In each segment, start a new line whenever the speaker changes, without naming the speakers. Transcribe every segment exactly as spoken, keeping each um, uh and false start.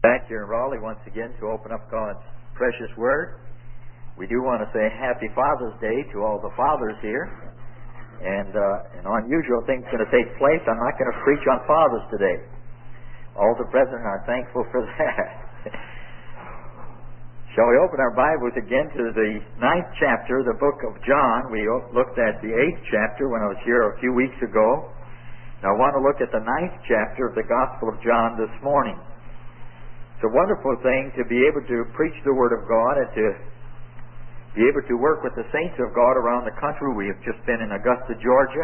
Back here in Raleigh once again to open up God's precious Word. We do want to say Happy Father's Day to all the fathers here. And uh, an unusual thing's going to take place. I'm not going to preach on fathers today. All the brethren are thankful for that. Shall we open our Bibles again to the ninth chapter of the book of John? We looked at the eighth chapter when I was here a few weeks ago. Now I want to look at the ninth chapter of the Gospel of John this morning. It's a wonderful thing to be able to preach the Word of God and to be able to work with the saints of God around the country. We have just been in Augusta, Georgia.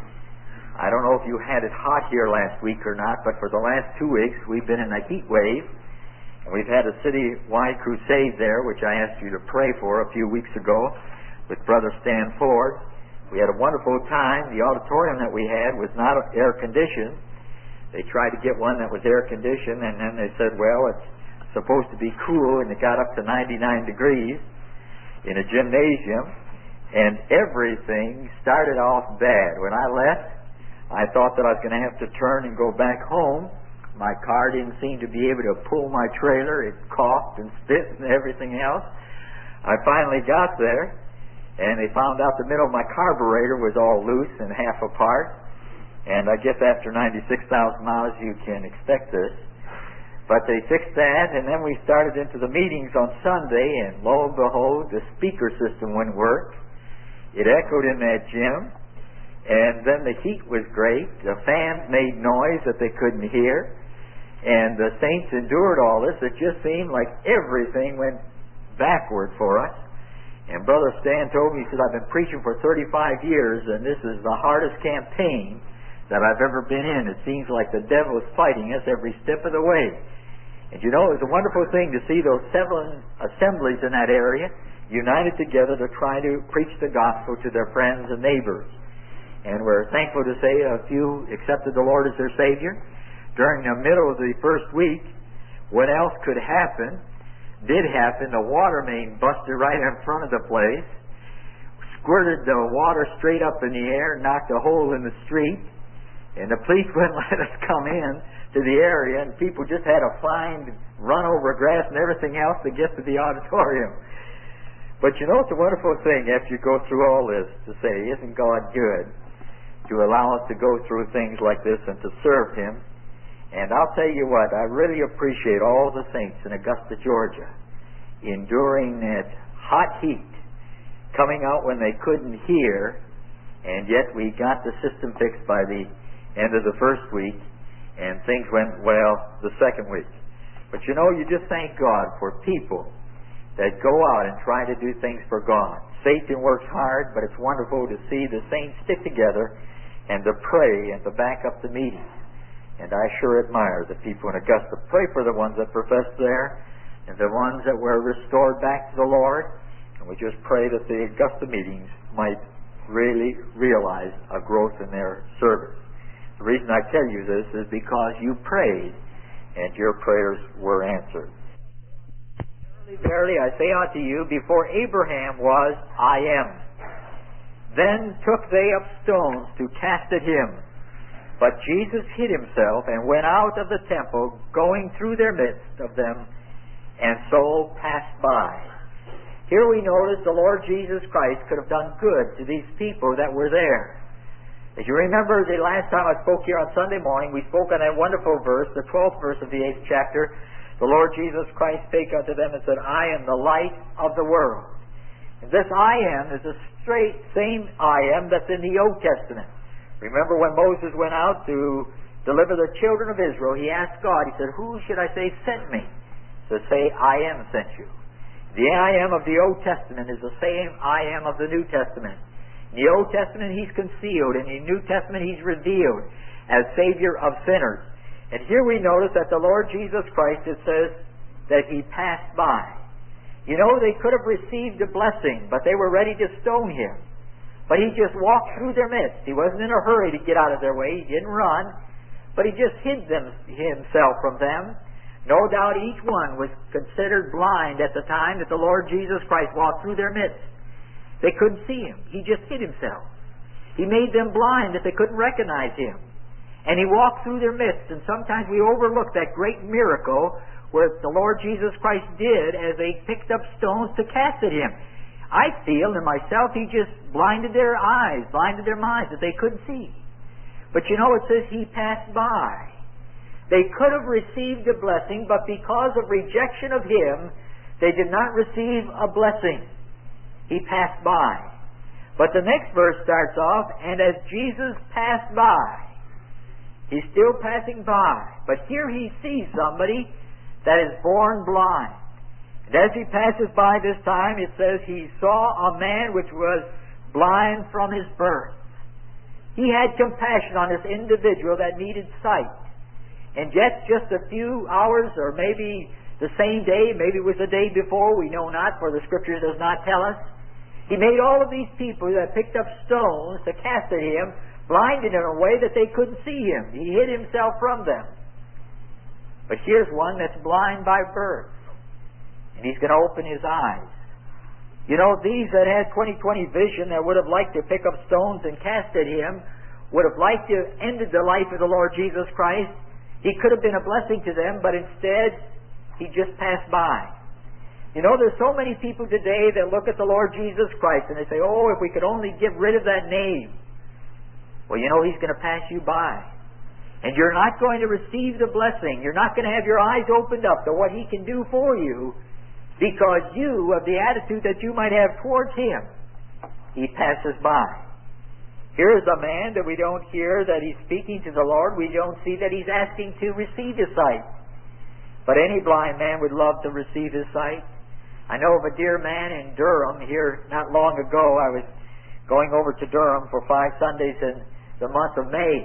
I don't know if you had it hot here last week or not, but for the last two weeks we've been in a heat wave. And we've had a city-wide crusade there, which I asked you to pray for a few weeks ago with Brother Stan Ford. We had a wonderful time. The auditorium that we had was not air-conditioned. They tried to get one that was air-conditioned, and then they said, well, it's supposed to be cool, and it got up to ninety-nine degrees in a gymnasium, and everything started off bad. When I left, I thought that I was going to have to turn and go back home. My car didn't seem to be able to pull my trailer. It coughed and spit and everything else. I finally got there, and they found out the middle of my carburetor was all loose and half apart. And I guess after ninety-six thousand miles you can expect this. But they fixed that, and then we started into the meetings on Sunday, and lo and behold, the speaker system wouldn't work. It echoed in that gym, and then the heat was great. The fans made noise that they couldn't hear, and the saints endured all this. It just seemed like everything went backward for us. And Brother Stan told me, he said, I've been preaching for thirty-five years, and this is the hardest campaign that I've ever been in. It seems like the devil is fighting us every step of the way. And you know, it was a wonderful thing to see those seven assemblies in that area united together to try to preach the gospel to their friends and neighbors. And we're thankful to say a few accepted the Lord as their Savior. During the middle of the first week, what else could happen did happen. The water main busted right in front of the place, squirted the water straight up in the air, knocked a hole in the street. And the police wouldn't let us come in to the area, and people just had to find, run over grass and everything else to get to the auditorium. But you know, it's a wonderful thing after you go through all this to say, isn't God good to allow us to go through things like this and to serve Him? And I'll tell you what, I really appreciate all the saints in Augusta, Georgia, enduring that hot heat, coming out when they couldn't hear, and yet we got the system fixed by the end of the first week, and things went well the second week. But you know, you just thank God for people that go out and try to do things for God. Satan works hard, but it's wonderful to see the saints stick together and to pray and to back up the meetings. And I sure admire the people in Augusta. Pray for the ones that profess there and the ones that were restored back to the Lord. And we just pray that the Augusta meetings might really realize a growth in their service. The reason I tell you this is because you prayed, and your prayers were answered. Verily, verily, I say unto you, before Abraham was, I am. Then took they up stones to cast at him. But Jesus hid himself, and went out of the temple, going through their midst of them, and so passed by. Here we notice the Lord Jesus Christ could have done good to these people that were there. As you remember, the last time I spoke here on Sunday morning, we spoke on that wonderful verse, the twelfth verse of the eighth chapter. The Lord Jesus Christ spake unto them and said, I am the light of the world. And this I am is the straight same I am that's in the Old Testament. Remember when Moses went out to deliver the children of Israel, he asked God, he said, who should I say sent me? So say, I am sent you. The I am of the Old Testament is the same I am of the New Testament. In the Old Testament, He's concealed. In the New Testament, He's revealed as Savior of sinners. And here we notice that the Lord Jesus Christ, it says that He passed by. You know, they could have received a blessing, but they were ready to stone Him. But He just walked through their midst. He wasn't in a hurry to get out of their way. He didn't run, but He just hid them, Himself from them. No doubt each one was considered blind at the time that the Lord Jesus Christ walked through their midst. They couldn't see Him. He just hid Himself. He made them blind that they couldn't recognize Him. And He walked through their midst. And sometimes we overlook that great miracle
what the Lord Jesus Christ did as they picked up stones to cast at Him. I feel in myself He just blinded their eyes, blinded their minds, that they couldn't see. But you know, it says He passed by. They could have received a blessing, but because of rejection of Him, they did not receive a blessing. He passed by. But the next verse starts off, and as Jesus passed by, He's still passing by. But here He sees somebody that is born blind. And as He passes by this time, it says He saw a man which was blind from his birth. He had compassion on this individual that needed sight. And yet, just a few hours, or maybe the same day, maybe it was the day before, we know not, for the Scripture does not tell us, He made all of these people that picked up stones to cast at Him, blinded in a way that they couldn't see Him. He hid Himself from them. But here's one that's blind by birth. And He's going to open his eyes. You know, these that had twenty twenty vision that would have liked to pick up stones and cast at Him, would have liked to have ended the life of the Lord Jesus Christ. He could have been a blessing to them, but instead, He just passed by. You know, there's so many people today that look at the Lord Jesus Christ and they say, oh, if we could only get rid of that name. Well, you know, He's going to pass you by. And you're not going to receive the blessing. You're not going to have your eyes opened up to what He can do for you because you, of the attitude that you might have towards Him, He passes by. Here is a man that we don't hear that he's speaking to the Lord. We don't see that he's asking to receive His sight. But any blind man would love to receive his sight. I know of a dear man in Durham here not long ago. I was going over to Durham for five Sundays in the month of May.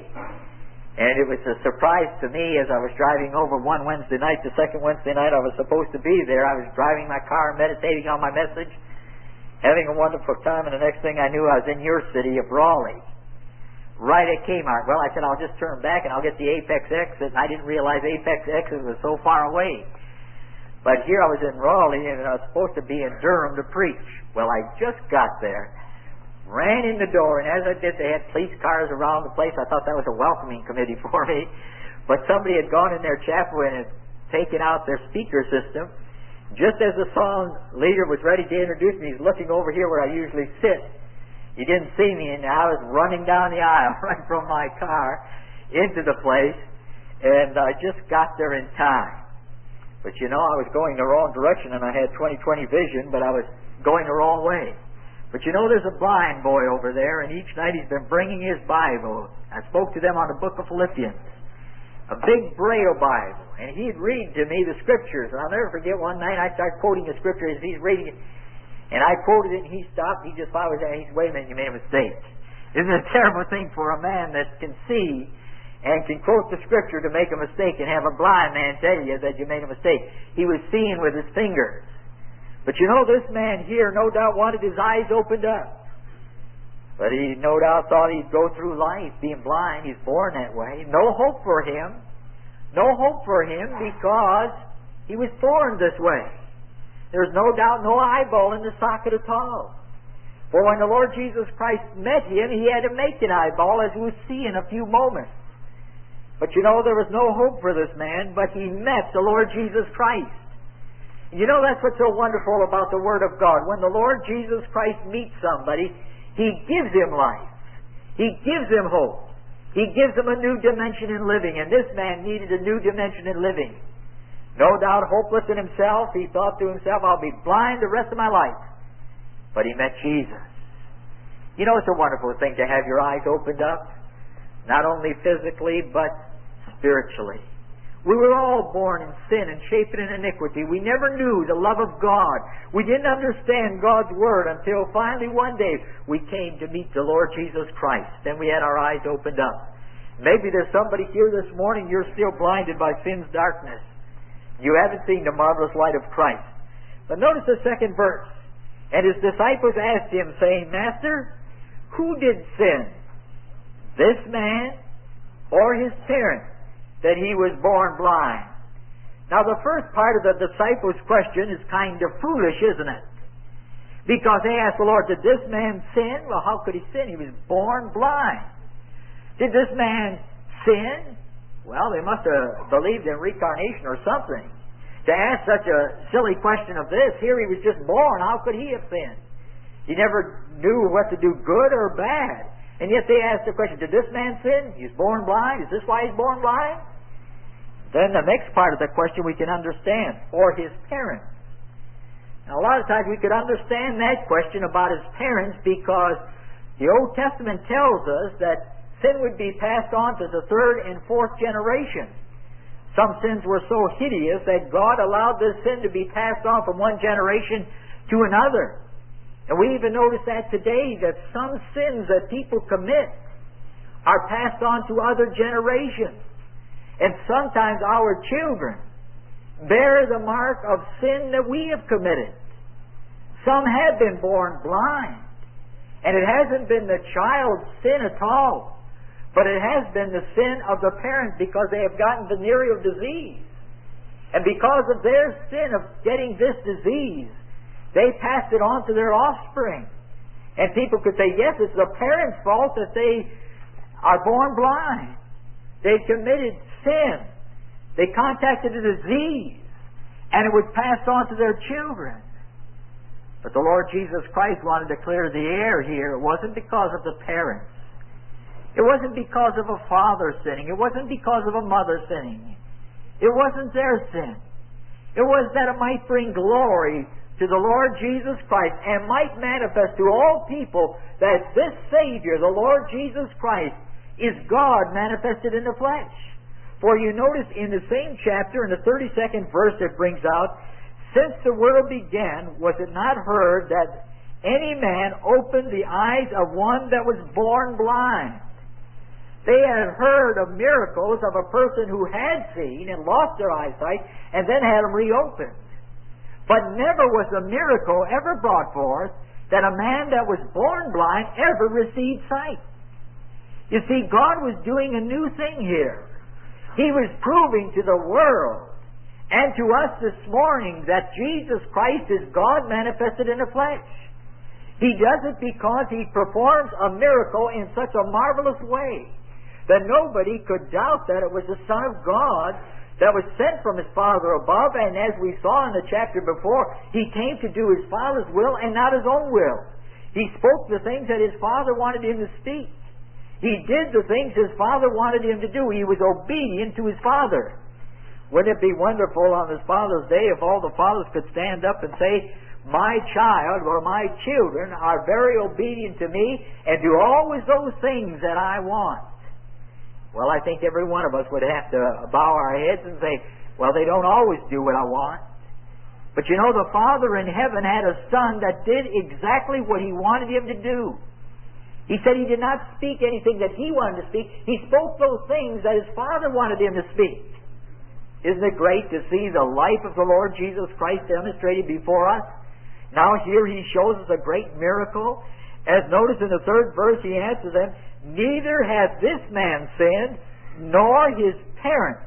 And it was a surprise to me as I was driving over one Wednesday night. The second Wednesday night I was supposed to be there. I was driving my car, meditating on my message, having a wonderful time, and the next thing I knew I was in your city of Raleigh. Right at Kmart. Well, I said, I'll just turn back and I'll get the Apex exit. And I didn't realize Apex exit was so far away. But here I was in Raleigh and I was supposed to be in Durham to preach. Well, I just got there, ran in the door, and as I did, they had police cars around the place. I thought that was a welcoming committee for me. But somebody had gone in their chapel and had taken out their speaker system. Just as the song leader was ready to introduce me, he's looking over here where I usually sit. He didn't see me, and I was running down the aisle right from my car into the place, and I just got there in time. But you know, I was going the wrong direction, and I had twenty twenty vision, but I was going the wrong way. But you know, there's a blind boy over there, and each night he's been bringing his Bible. I spoke to them on the book of Philippians, a big Braille Bible, and he'd read to me the Scriptures. And I'll never forget one night I started quoting the Scripture as he's reading it. And I quoted it, and he stopped. He just thought I was there. He said, wait a minute, you made a mistake. Isn't it a terrible thing for a man that can see and can quote the Scripture to make a mistake and have a blind man tell you that you made a mistake? He was seeing with his fingers. But you know, this man here no doubt wanted his eyes opened up. But he no doubt thought he'd go through life being blind. He's born that way. No hope for him. No hope for him because he was born this way. There's no doubt no eyeball in the socket at all. For when the Lord Jesus Christ met him, He had to make an eyeball, as we'll see in a few moments. But you know, there was no hope for this man, but he met the Lord Jesus Christ. And you know, that's what's so wonderful about the Word of God. When the Lord Jesus Christ meets somebody, He gives him life. He gives him hope. He gives him a new dimension in living. And this man needed a new dimension in living. No doubt hopeless in himself, he thought to himself, I'll be blind the rest of my life. But he met Jesus. You know, it's a wonderful thing to have your eyes opened up, not only physically, but spiritually. We were all born in sin and shapen in iniquity. We never knew the love of God. We didn't understand God's Word until finally one day we came to meet the Lord Jesus Christ. Then we had our eyes opened up. Maybe there's somebody here this morning, you're still blinded by sin's darkness. You haven't seen the marvelous light of Christ. But notice the second verse. And His disciples asked Him, saying, Master, who did sin, this man or his parents, that he was born blind? Now the first part of the disciples' question is kind of foolish, isn't it? Because they asked the Lord, did this man sin? Well, how could he sin? He was born blind. Did this man sin? Well, they must have believed in reincarnation or something. to ask such a silly question of this. Here he was just born. How could he have sinned? He never knew what to do, good or bad. And yet they asked the question, did this man sin? He's born blind. Is this why he's born blind? Then the next part of the question we can understand, or his parents. Now a lot of times we could understand that question about his parents because the Old Testament tells us that sin would be passed on to the third and fourth generation. Some sins were so hideous that God allowed this sin to be passed on from one generation to another. And we even notice that today, that some sins that people commit are passed on to other generations. And sometimes our children bear the mark of sin that we have committed. Some have been born blind. And it hasn't been the child's sin at all, but it has been the sin of the parents because they have gotten venereal disease. And because of their sin of getting this disease, they passed it on to their offspring. And people could say, yes, it's the parents' fault that they are born blind. They committed sin. They contacted a disease. And it was passed on to their children. But the Lord Jesus Christ wanted to clear the air here. It wasn't because of the parents. It wasn't because of a father sinning. It wasn't because of a mother sinning. It wasn't their sin. It was that it might bring glory to the Lord Jesus Christ and might manifest to all people that this Savior, the Lord Jesus Christ, is God manifested in the flesh. For you notice in the same chapter, in the thirty-second verse, it brings out, since the world began, was it not heard that any man opened the eyes of one that was born blind? They had heard of miracles of a person who had seen and lost their eyesight and then had them reopened. But never was a miracle ever brought forth that a man that was born blind ever received sight. You see, God was doing a new thing here. He was proving to the world and to us this morning that Jesus Christ is God manifested in the flesh. He does it because He performs a miracle in such a marvelous way that nobody could doubt that it was the Son of God that was sent from His Father above, and as we saw in the chapter before, He came to do His Father's will and not His own will. He spoke the things that His Father wanted Him to speak. He did the things His Father wanted Him to do. He was obedient to His Father. Wouldn't it be wonderful on His Father's Day if all the fathers could stand up and say, my child or my children are very obedient to me and do always those things that I want? Well, I think every one of us would have to bow our heads and say, well, they don't always do what I want. But you know, the Father in heaven had a Son that did exactly what He wanted Him to do. He said He did not speak anything that He wanted to speak. He spoke those things that His Father wanted Him to speak. Isn't it great to see the life of the Lord Jesus Christ demonstrated before us? Now here He shows us a great miracle. As noticed in the third verse, He answers them, neither hath this man sinned, nor his parents,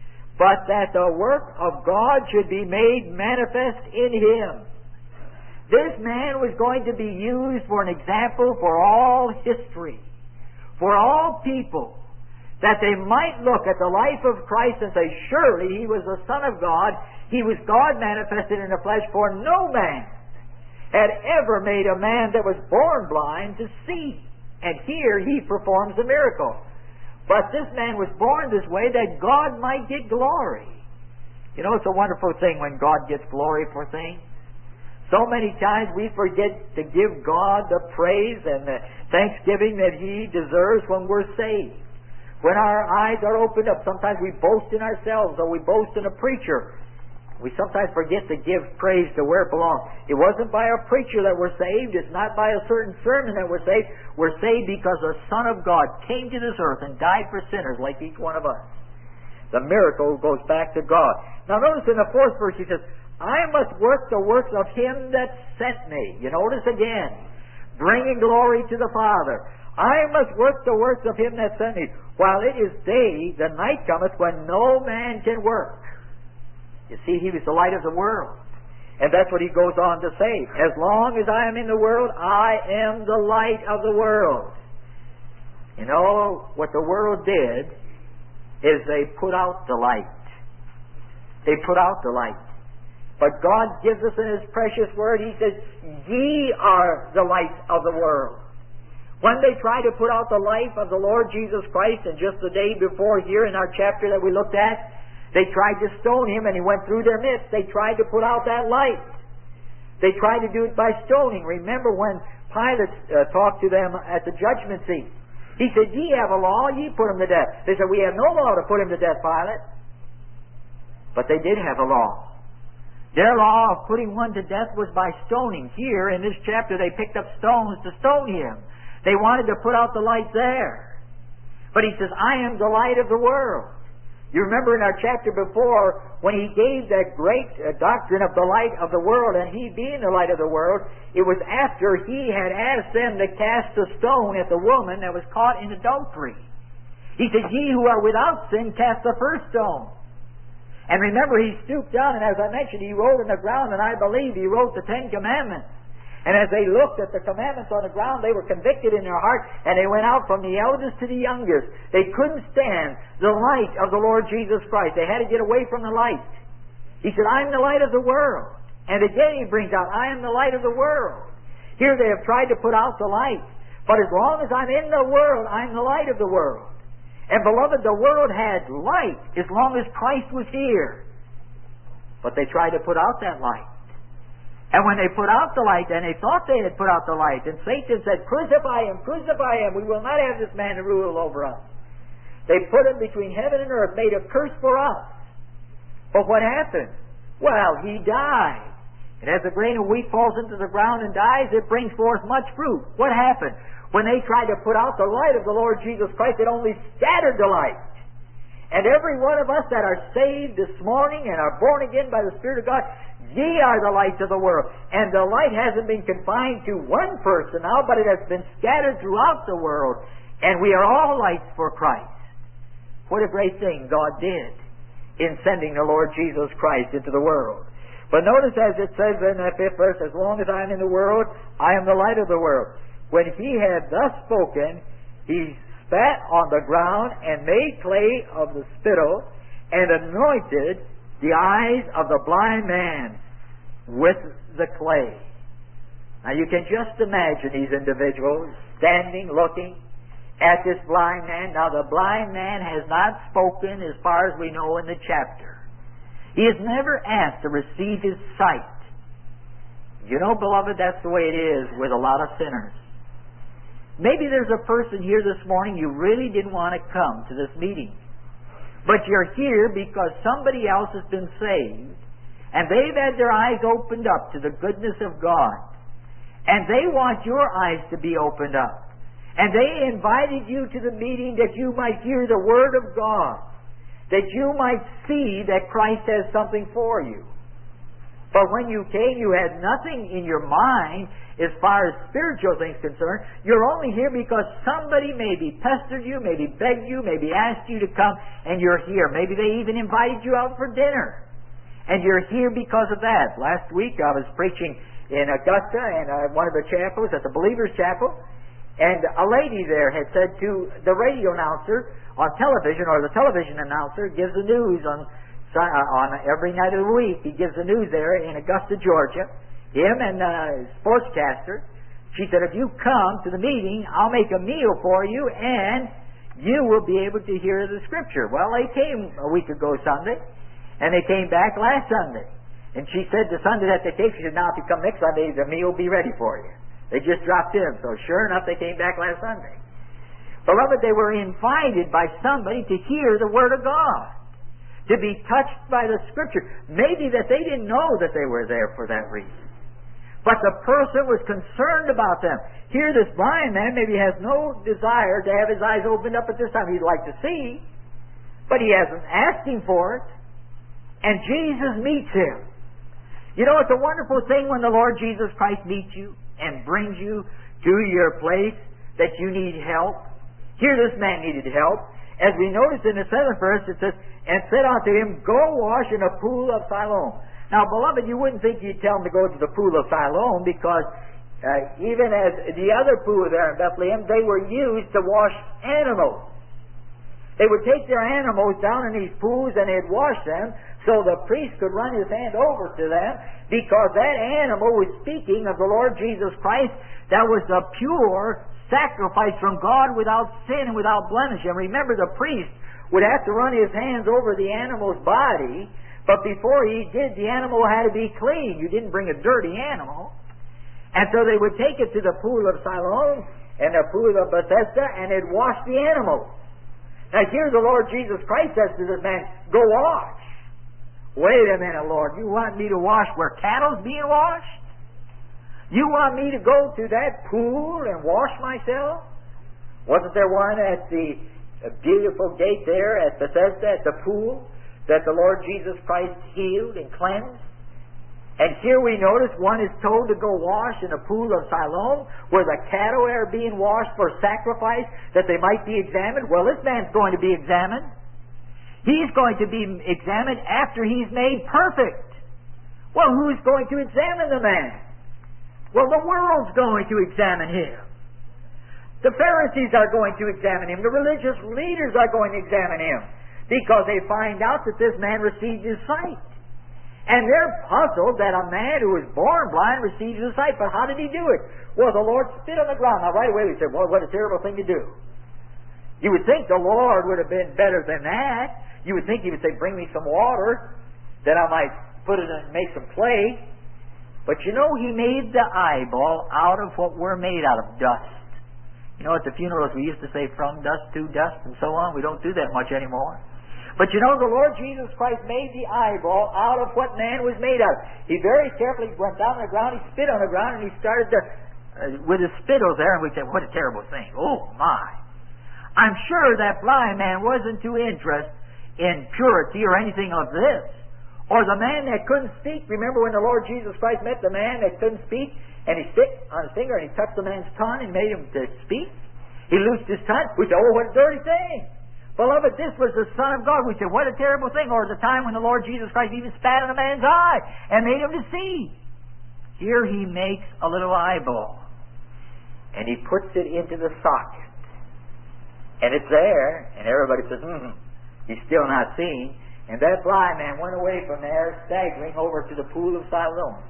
but that the work of God should be made manifest in him. This man was going to be used for an example for all history, for all people, that they might look at the life of Christ and say, surely He was the Son of God, He was God manifested in the flesh, for no man had ever made a man that was born blind to see. And here He performs a miracle. But this man was born this way that God might get glory. You know, it's a wonderful thing when God gets glory for things. So many times we forget to give God the praise and the thanksgiving that He deserves when we're saved. When our eyes are opened up, sometimes we boast in ourselves or we boast in a preacher. We sometimes forget to give praise to where it belongs. It wasn't by a preacher that we're saved. It's not by a certain sermon that we're saved. We're saved because the Son of God came to this earth and died for sinners like each one of us. The miracle goes back to God. Now notice in the fourth verse He says, I must work the works of Him that sent me. You notice again, bringing glory to the Father. I must work the works of Him that sent me, while it is day, the night cometh when no man can work. You see, He was the light of the world. And that's what He goes on to say. As long as I am in the world, I am the light of the world. You know, what the world did is they put out the light. they put out the light. But God gives us in His precious Word, He says, ye are the light of the world. When they try to put out the life of the Lord Jesus Christ, and just the day before here in our chapter that we looked at, they tried to stone Him and He went through their midst. They tried to put out that light. They tried to do it by stoning. Remember when Pilate uh, talked to them at the judgment seat. He said, ye have a law, ye put Him to death. They said, we have no law to put Him to death, Pilate. But they did have a law. Their law of putting one to death was by stoning. Here in this chapter they picked up stones to stone Him. They wanted to put out the light there. But He says, I am the light of the world. You remember in our chapter before, when He gave that great uh, doctrine of the light of the world, and He being the light of the world, it was after He had asked them to cast a stone at the woman that was caught in adultery. He said, ye who are without sin, cast the first stone. And remember, He stooped down, and as I mentioned, He wrote on the ground, and I believe He wrote the Ten Commandments. And as they looked at the commandments on the ground, they were convicted in their heart, and they went out from the eldest to the youngest. They couldn't stand the light of the Lord Jesus Christ. They had to get away from the light. He said, I am the light of the world. And again He brings out, I am the light of the world. Here they have tried to put out the light. But as long as I'm in the world, I'm the light of the world. And beloved, the world had light as long as Christ was here. But they tried to put out that light. And when they put out the light, and they thought they had put out the light, and Satan said, crucify Him, crucify Him, we will not have this man to rule over us. They put Him between heaven and earth, made a curse for us. But what happened? Well, He died. And as the grain of wheat falls into the ground and dies, it brings forth much fruit. What happened? When they tried to put out the light of the Lord Jesus Christ, it only scattered the light. And every one of us that are saved this morning and are born again by the Spirit of God, ye are the lights of the world. And the light hasn't been confined to one person now, but it has been scattered throughout the world. And we are all lights for Christ. What a great thing God did in sending the Lord Jesus Christ into the world. But notice as it says in that fifth verse, as long as I am in the world, I am the light of the world. When He had thus spoken, He spat on the ground and made clay of the spittle and anointed the eyes of the blind man with the clay. Now you can just imagine these individuals standing, looking at this blind man. Now the blind man has not spoken as far as we know in the chapter. He is never asked to receive his sight. You know, beloved, that's the way it is with a lot of sinners. Maybe there's a person here this morning, you really didn't want to come to this meeting. But you're here because somebody else has been saved, and they've had their eyes opened up to the goodness of God. And they want your eyes to be opened up. And they invited you to the meeting that you might hear the Word of God, that you might see that Christ has something for you. But when you came, you had nothing in your mind as far as spiritual things concerned. You're only here because somebody maybe pestered you, maybe begged you, maybe asked you to come, and you're here. Maybe they even invited you out for dinner. And you're here because of that. Last week I was preaching in Augusta, and uh, one of the chapels at the Believers Chapel, and a lady there had said to the radio announcer on television, or the television announcer gives the news on on every night of the week. He gives the news there in Augusta, Georgia. Him and uh, sportscaster. She said, if you come to the meeting, I'll make a meal for you, and you will be able to hear the Scripture. Well, they came a week ago Sunday, and they came back last Sunday. And she said the Sunday that they came, she said, now if you come next Sunday, the meal will be ready for you. They just dropped in. So sure enough, they came back last Sunday. Beloved, they were invited by somebody to hear the Word of God, to be touched by the Scripture. Maybe that they didn't know that they were there for that reason. But the person was concerned about them. Here this blind man maybe has no desire to have his eyes opened up at this time. He'd like to see, but he hasn't asked Him for it. And Jesus meets him. You know, it's a wonderful thing when the Lord Jesus Christ meets you and brings you to your place that you need help. Here this man needed help. As we notice in the seventh verse, it says, and said unto him, go wash in a pool of Siloam. Now, beloved, you wouldn't think He'd tell him to go to the pool of Siloam, because uh, even as the other pool there in Bethlehem, they were used to wash animals. They would take their animals down in these pools and they'd wash them so the priest could run his hand over to them, because that animal was speaking of the Lord Jesus Christ. That was a pure sacrifice from God without sin and without blemish. And remember, the priest would have to run his hands over the animal's body, but before he did, the animal had to be clean. You didn't bring a dirty animal. And so they would take it to the pool of Siloam and the pool of Bethesda, and they'd wash the animal. Now here the Lord Jesus Christ says to this man, go wash. Wait a minute, Lord, you want me to wash where cattle's being washed? You want me to go to that pool and wash myself? Wasn't there one at the beautiful gate there at Bethesda, at the pool, that the Lord Jesus Christ healed and cleansed? And here we notice one is told to go wash in the pool of Siloam, where the cattle are being washed for sacrifice, that they might be examined. Well, this man's going to be examined. He's going to be examined after he's made perfect. Well, who's going to examine the man? Well, the world's going to examine him. The Pharisees are going to examine him. The religious leaders are going to examine him, because they find out that this man received his sight. And they're puzzled that a man who was born blind receives his sight. But how did he do it? Well, the Lord spit on the ground. Now, right away we say, well, what a terrible thing to do. You would think the Lord would have been better than that. You would think he would say, bring me some water, that I might put it and make some clay. But you know, he made the eyeball out of what we're made out of, dust. You know, at the funerals we used to say, from dust to dust and so on. We don't do that much anymore. But you know, the Lord Jesus Christ made the eyeball out of what man was made of. He very carefully went down on the ground, he spit on the ground, and he started to, uh, with his spittle there, and we'd say, what a terrible thing. Oh, my. I'm sure that blind man wasn't too interested in purity or anything of this. Or the man that couldn't speak. Remember when the Lord Jesus Christ met the man that couldn't speak, and he spit on his finger, and he touched the man's tongue and made him to speak? He loosed his tongue. We said, oh, what a dirty thing. Beloved, this was the Son of God. We said, what a terrible thing. Or the time when the Lord Jesus Christ even spat in a man's eye and made him to see. Here he makes a little eyeball, and he puts it into the socket. And it's there, and everybody says, hmm, he's still not seeing. And that blind man went away from there, staggering over to the pool of Siloam.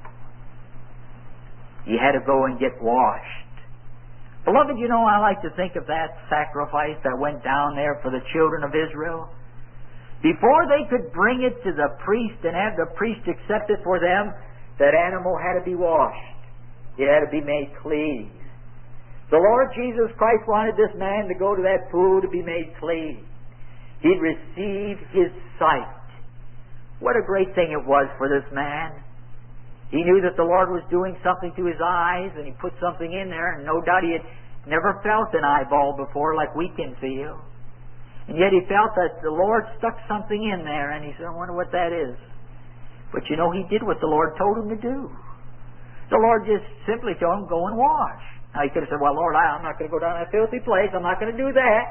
He had to go and get washed. Beloved, you know, I like to think of that sacrifice that went down there for the children of Israel. Before they could bring it to the priest and have the priest accept it for them, that animal had to be washed. It had to be made clean. The Lord Jesus Christ wanted this man to go to that pool to be made clean. He'd receive his sight. What a great thing it was for this man. He knew that the Lord was doing something to his eyes, and he put something in there, and no doubt he had never felt an eyeball before like we can feel. And yet he felt that the Lord stuck something in there, and he said, I wonder what that is. But you know, he did what the Lord told him to do. The Lord just simply told him, go and wash. Now he could have said, well, Lord, I, I'm not going to go down that filthy place. I'm not going to do that.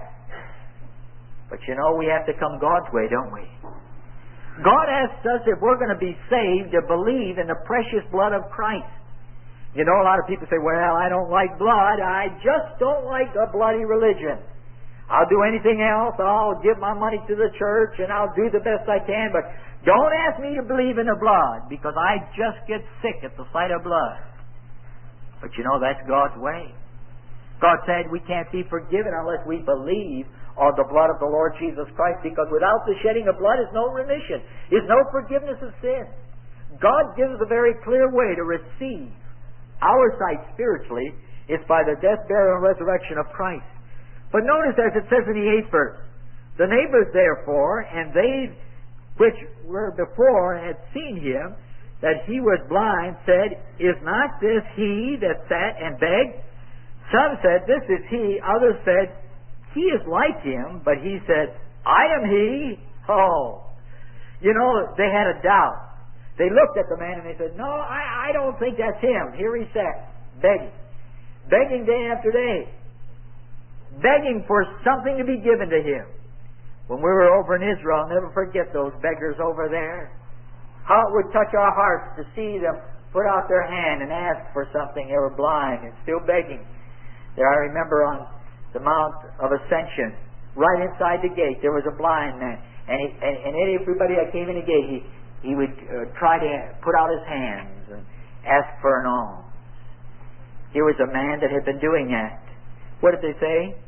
But you know, we have to come God's way, don't we? God asks us if we're going to be saved to believe in the precious blood of Christ. You know, a lot of people say, well, I don't like blood. I just don't like a bloody religion. I'll do anything else. I'll give my money to the church and I'll do the best I can. But don't ask me to believe in the blood, because I just get sick at the sight of blood. But you know, that's God's way. God said we can't be forgiven unless we believe on the blood of the Lord Jesus Christ, because without the shedding of blood is no remission, is no forgiveness of sin. God gives a very clear way to receive our sight spiritually. It's by the death, burial, and resurrection of Christ. But notice, as it says in the eighth verse, the neighbors therefore, and they which were before had seen him, that he was blind, said, is not this he that sat and begged? Some said, this is he. Others said, he is like him. But he said, I am he. Oh. You know, they had a doubt. They looked at the man and they said, no, I, I don't think that's him. Here he sat, begging. Begging day after day. Begging for something to be given to him. When we were over in Israel, I'll never forget those beggars over there. How it would touch our hearts to see them put out their hand and ask for something. They were blind and still begging. There, I remember on the Mount of Ascension, right inside the gate, there was a blind man. And, he, and, and everybody that came in the gate, he, he would uh, try to put out his hands and ask for an alms. Here was a man that had been doing that. What did they say?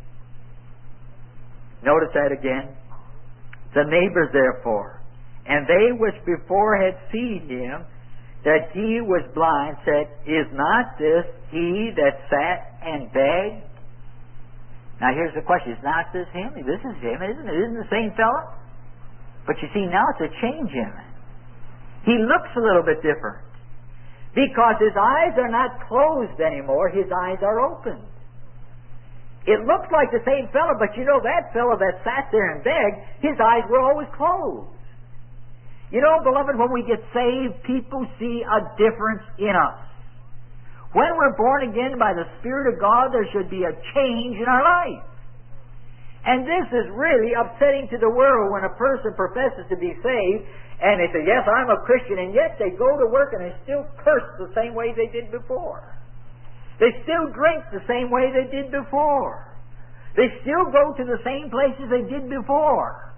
Notice that again. The neighbors therefore, and they which before had seen him, that he was blind, said, Is not this he that sat and begged? Now here's the question. Is not this him? This is him, isn't it? Isn't the same fellow? But you see, now it's a change in him. He looks a little bit different. Because his eyes are not closed anymore, his eyes are opened. It looks like the same fellow, but you know that fellow that sat there and begged, his eyes were always closed. You know, beloved, when we get saved, people see a difference in us. When we're born again by the Spirit of God, there should be a change in our life. And this is really upsetting to the world when a person professes to be saved and they say, yes, I'm a Christian, and yet they go to work and they still curse the same way they did before. They still drink the same way they did before. They still go to the same places they did before.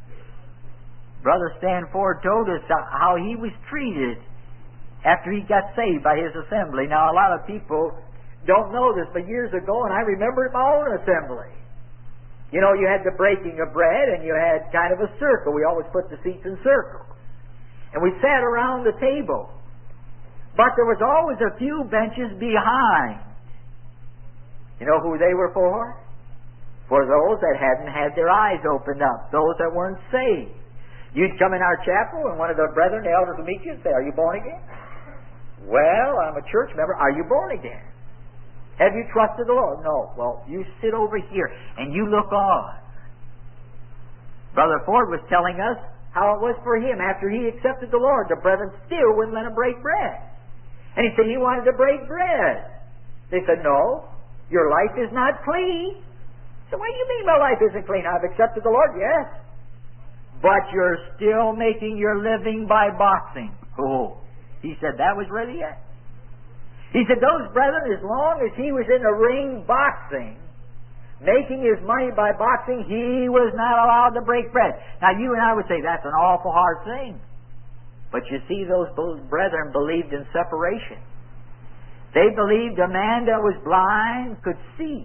Brother Stanford told us how he was treated after he got saved by his assembly. Now, a lot of people don't know this, but years ago, and I remember at my own assembly, you know, you had the breaking of bread, and you had kind of a circle. We always put the seats in circles. And we sat around the table. But there was always a few benches behind. You know who they were for? For those that hadn't had their eyes opened up, those that weren't saved. You'd come in our chapel, and one of the brethren, the elders, would meet you and say, are you born again? Well, I'm a church member. Are you born again? Have you trusted the Lord? No. Well, you sit over here, and you look on. Brother Ford was telling us how it was for him after he accepted the Lord. The brethren still wouldn't let him break bread. And he said he wanted to break bread. They said, no, your life is not clean. So what do you mean my life isn't clean? I've accepted the Lord, yes. But you're still making your living by boxing. Oh, he said that was really it. He said those brethren, as long as he was in the ring boxing, making his money by boxing, he was not allowed to break bread. Now you and I would say that's an awful hard thing. But you see, those brethren believed in separation. They believed a man that was blind could see.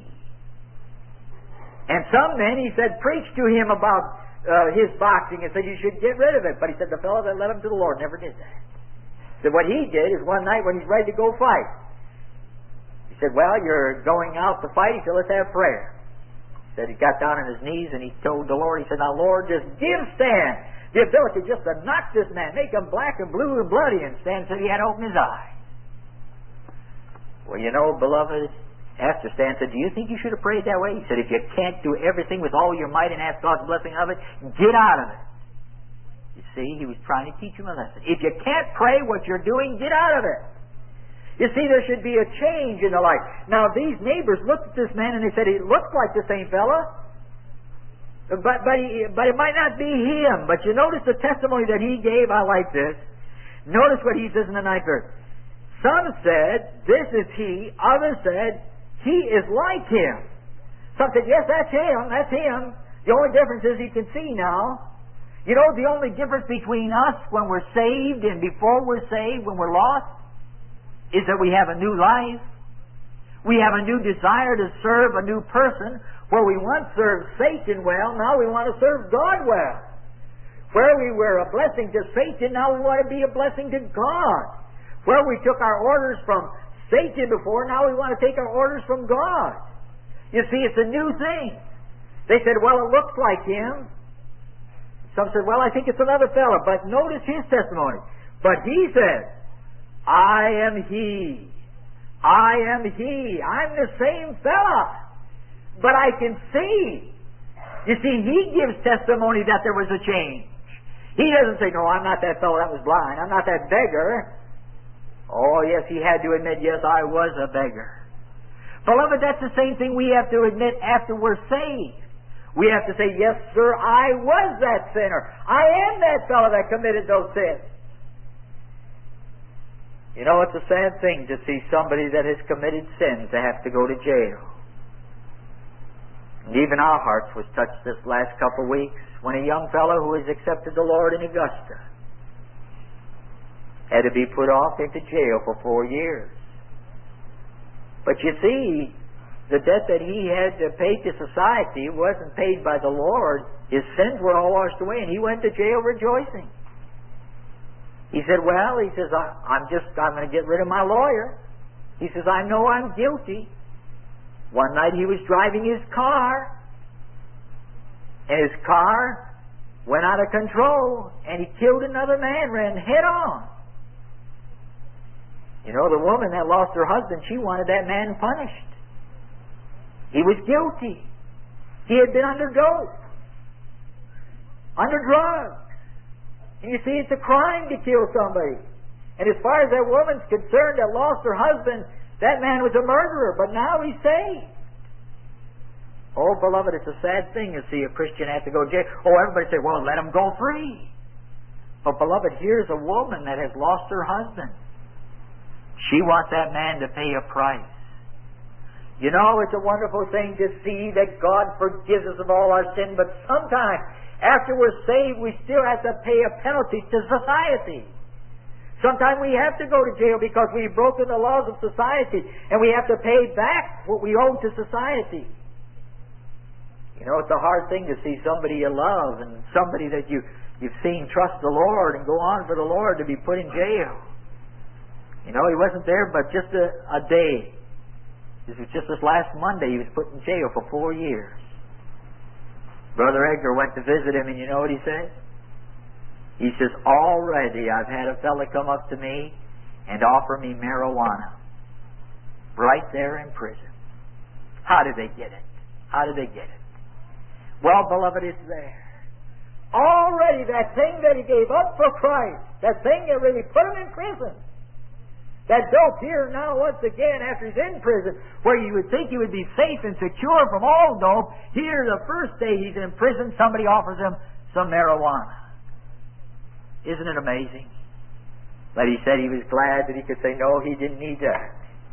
And some men, he said, preached to him about uh, his boxing and said you should get rid of it. But he said the fellow that led him to the Lord never did that. So what he did is one night when he's ready to go fight, he said, well, you're going out to fight. He said, let's have prayer. He said he got down on his knees and he told the Lord, he said, now Lord, just give Stan the ability just to knock this man, make him black and blue and bloody. And Stan said he had to open his eyes. Well, you know, beloved, after Stan said, do you think you should have prayed that way? He said, if you can't do everything with all your might and ask God's blessing of it, get out of it. You see, he was trying to teach him a lesson. If you can't pray what you're doing, get out of it. You see, there should be a change in the life. Now, these neighbors looked at this man and they said, he looks like the same fella. But, but, he, but it might not be him. But you notice the testimony that he gave. I like this. Notice what he says in the ninth verse. Some said, this is he. Others said, he is like him. Some said, yes, that's him. That's him. The only difference is he can see now. You know, the only difference between us when we're saved and before we're saved, when we're lost, is that we have a new life. We have a new desire to serve a new person. Where we once served Satan well, now we want to serve God well. Where we were a blessing to Satan, now we want to be a blessing to God. Where we took our orders from Satan before, now we want to take our orders from God. You see, it's a new thing. They said, well, it looks like him. Some said, well, I think it's another fellow. But notice his testimony. But he said, I am he. I am he. I'm the same fella. But I can see. You see, he gives testimony that there was a change. He doesn't say, no, I'm not that fellow that was blind. I'm not that beggar. Oh, yes, he had to admit, yes, I was a beggar. Beloved, that's the same thing we have to admit after we're saved. We have to say, yes, sir, I was that sinner. I am that fellow that committed those sins. You know, it's a sad thing to see somebody that has committed sins to have to go to jail. And even our hearts was touched this last couple of weeks when a young fellow who has accepted the Lord in Augusta, had to be put off into jail for four years. But you see, the debt that he had to pay to society wasn't paid by the Lord. His sins were all washed away, and he went to jail rejoicing. He said, well, he says, I, I'm just, I'm going to get rid of my lawyer. He says, I know I'm guilty. One night he was driving his car, and his car went out of control, and he killed another man, ran head on. You know, the woman that lost her husband, she wanted that man punished. He was guilty. He had been under dope, under drugs. And you see, it's a crime to kill somebody. And as far as that woman's concerned that lost her husband, that man was a murderer, but now he's saved. Oh, beloved, it's a sad thing to see a Christian have to go to jail. Oh, everybody say, well, let him go free. But, beloved, here's a woman that has lost her husband. She wants that man to pay a price. You know, it's a wonderful thing to see that God forgives us of all our sin, but sometimes, after we're saved, we still have to pay a penalty to society. Sometimes we have to go to jail because we've broken the laws of society, and we have to pay back what we owe to society. You know, it's a hard thing to see somebody you love and somebody that you, you've seen trust the Lord and go on for the Lord to be put in jail. You know, he wasn't there but just a, a day. This was just this last Monday he was put in jail for four years. Brother Edgar went to visit him, and you know what he said? He says, already I've had a fella come up to me and offer me marijuana. Right there in prison. How did they get it? How did they get it? Well, beloved, it's there. Already that thing that he gave up for Christ, that thing that really put him in prison, that dope here now once again after he's in prison, where you would think he would be safe and secure from all dope, here the first day he's in prison, somebody offers him some marijuana. Isn't it amazing? But he said he was glad that he could say, no, he didn't need that.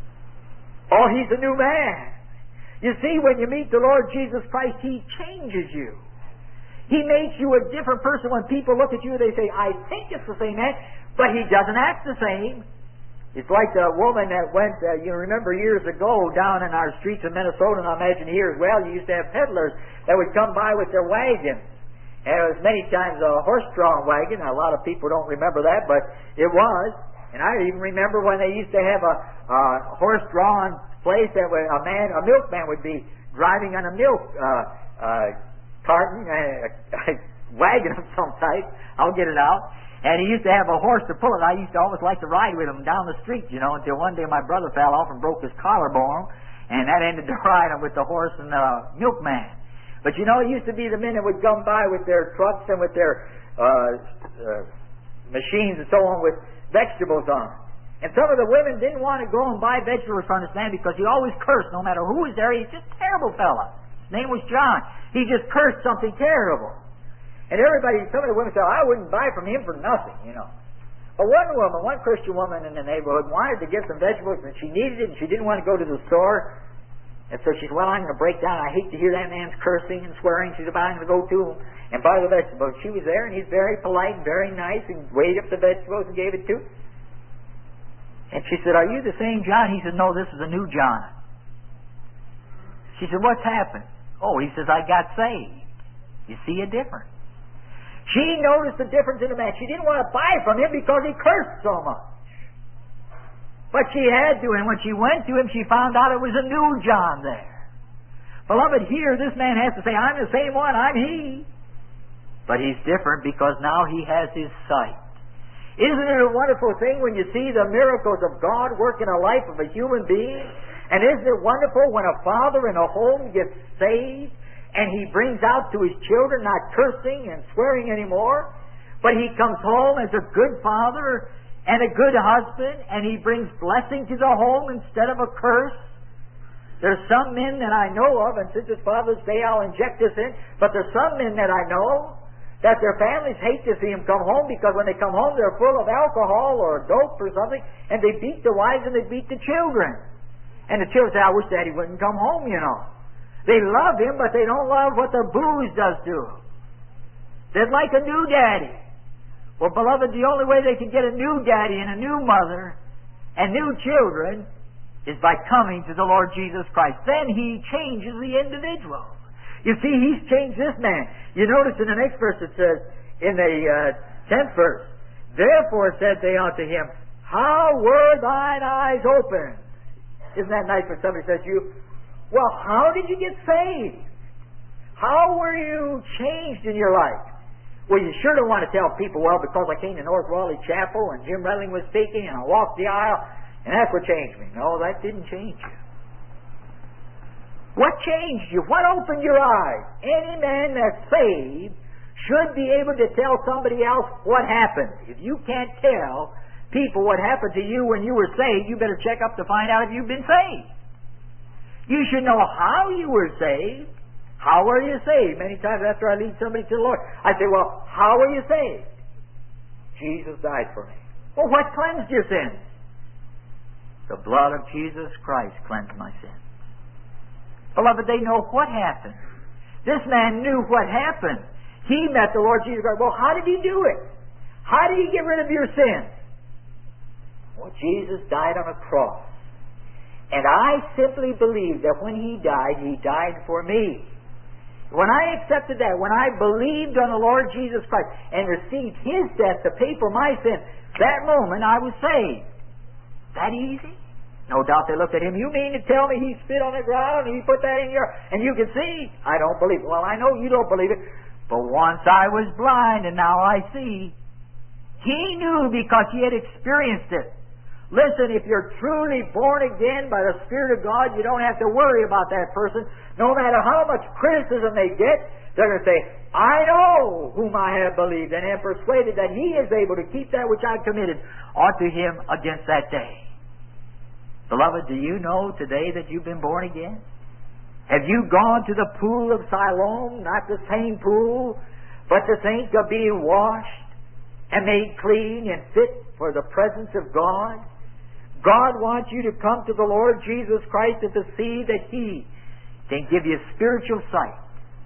Oh, he's a new man. You see, when you meet the Lord Jesus Christ, he changes you. He makes you a different person. When people look at you, they say, I think it's the same man, but he doesn't act the same. It's like the woman that went, uh, you remember years ago down in our streets of Minnesota, and I imagine here as well, you used to have peddlers that would come by with their wagons. And it was many times a horse-drawn wagon. Now, a lot of people don't remember that, but it was. And I even remember when they used to have a, a horse-drawn place that a man, a milkman would be driving on a milk uh, uh, carton, a, a wagon of some type. I'll get it out. And he used to have a horse to pull it. I used to always like to ride with him down the street, you know, until one day my brother fell off and broke his collarbone, and that ended the ride with the horse and the milkman. But you know, it used to be the men that would come by with their trucks and with their uh, uh, machines and so on with vegetables on. And some of the women didn't want to go and buy vegetables from this man because he always cursed no matter who was there. He's just a terrible fella. His name was John. He just cursed something terrible. And everybody, some of the women said, I wouldn't buy from him for nothing, you know. But one woman, one Christian woman in the neighborhood wanted to get some vegetables, and she needed it, and she didn't want to go to the store. And so she said, well, I'm going to break down. I hate to hear that man's cursing and swearing. She said, but I'm going to go to him and buy the vegetables. She was there, and he's very polite and very nice, and weighed up the vegetables and gave it to her. And she said, are you the same John? He said, no, this is a new John. She said, what's happened? Oh, he says, I got saved. You see a difference. She noticed the difference in the man. She didn't want to buy from him because he cursed so much. But she had to, and when she went to him, she found out it was a new John there. Beloved, here this man has to say, I'm the same one, I'm he. But he's different because now he has his sight. Isn't it a wonderful thing when you see the miracles of God work in the life of a human being? And isn't it wonderful when a father in a home gets saved and he brings out to his children not cursing and swearing anymore, but he comes home as a good father and a good husband, and he brings blessing to the home instead of a curse? There's some men that I know of, and since it's Father's Day I'll inject this in, but there's some men that I know that their families hate to see them come home because when they come home they're full of alcohol or dope or something, and they beat the wives and they beat the children. And the children say, I wish Daddy wouldn't come home, you know. They love him, but they don't love what the booze does to him. They're like a new daddy. Well, beloved, the only way they can get a new daddy and a new mother and new children is by coming to the Lord Jesus Christ. Then He changes the individual. You see, He's changed this man. You notice in the next verse it says, in the uh, tenth verse, therefore said they unto him, how were thine eyes opened? Isn't that nice when somebody says to you, well, how did you get saved? How were you changed in your life? Well, you sure don't want to tell people, well, because I came to North Raleigh Chapel and Jim Redling was speaking and I walked the aisle and that's what changed me. No, that didn't change you. What changed you? What opened your eyes? Any man that's saved should be able to tell somebody else what happened. If you can't tell people what happened to you when you were saved, you better check up to find out if you've been saved. You should know how you were saved. How are you saved? Many times after I lead somebody to the Lord, I say, well, how are you saved? Jesus died for me. Well, what cleansed your sins? The blood of Jesus Christ cleansed my sins. Beloved, they know what happened. This man knew what happened. He met the Lord Jesus Christ. Well, how did He do it? How did He get rid of your sins? Well, Jesus died on a cross. And I simply believe that when He died, He died for me. When I accepted that, when I believed on the Lord Jesus Christ and received His death to pay for my sins, that moment I was saved. That easy? No doubt they looked at him. You mean to tell me He spit on the ground and He put that in your... and you can see? I don't believe it. Well, I know you don't believe it. But once I was blind and now I see. He knew because he had experienced it. Listen, if you're truly born again by the Spirit of God, you don't have to worry about that person. No matter how much criticism they get, they're going to say, I know whom I have believed and am persuaded that He is able to keep that which I've committed unto Him against that day. Beloved, do you know today that you've been born again? Have you gone to the pool of Siloam, not the same pool, but to think of being washed and made clean and fit for the presence of God? God wants you to come to the Lord Jesus Christ and to see that He can give you spiritual sight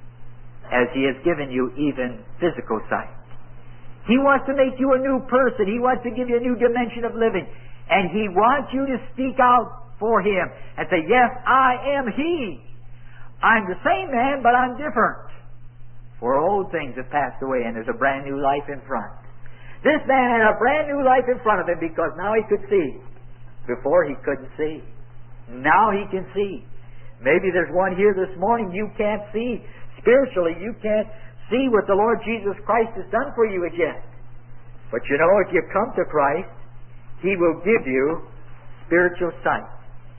as He has given you even physical sight. He wants to make you a new person. He wants to give you a new dimension of living. And He wants you to speak out for Him and say, yes, I am He. I'm the same man, but I'm different. For old things have passed away and there's a brand new life in front. This man had a brand new life in front of him because now he could see. Before he couldn't see. Now he can see. Maybe there's one here this morning you can't see. Spiritually, you can't see what the Lord Jesus Christ has done for you as yet. But you know, if you come to Christ, He will give you spiritual sight.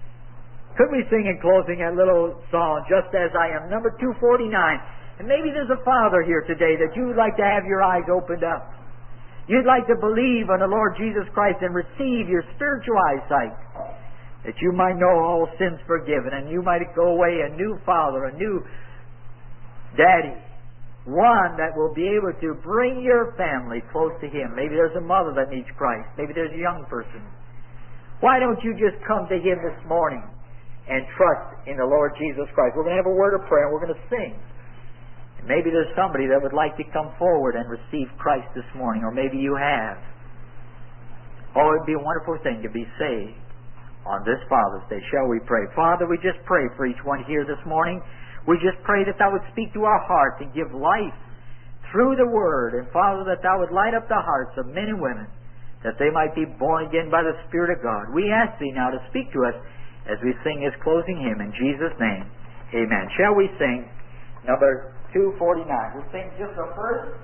Could we sing in closing that little song, Just As I Am, number two forty-nine? And maybe there's a father here today that you would like to have your eyes opened up. You'd like to believe on the Lord Jesus Christ and receive your spiritual eyesight, that you might know all sins forgiven and you might go away a new father, a new daddy, one that will be able to bring your family close to Him. Maybe there's a mother that needs Christ. Maybe there's a young person. Why don't you just come to Him this morning and trust in the Lord Jesus Christ? We're going to have a word of prayer and we're going to sing. Maybe there's somebody that would like to come forward and receive Christ this morning, or maybe you have. Oh, it would be a wonderful thing to be saved on this Father's Day. Shall we pray? Father, we just pray for each one here this morning. We just pray that Thou would speak to our hearts and give life through the Word. And Father, that Thou would light up the hearts of men and women, that they might be born again by the Spirit of God. We ask Thee now to speak to us as we sing His closing hymn in Jesus' name. Amen. Shall we sing number two forty-nine? We'll sing just the first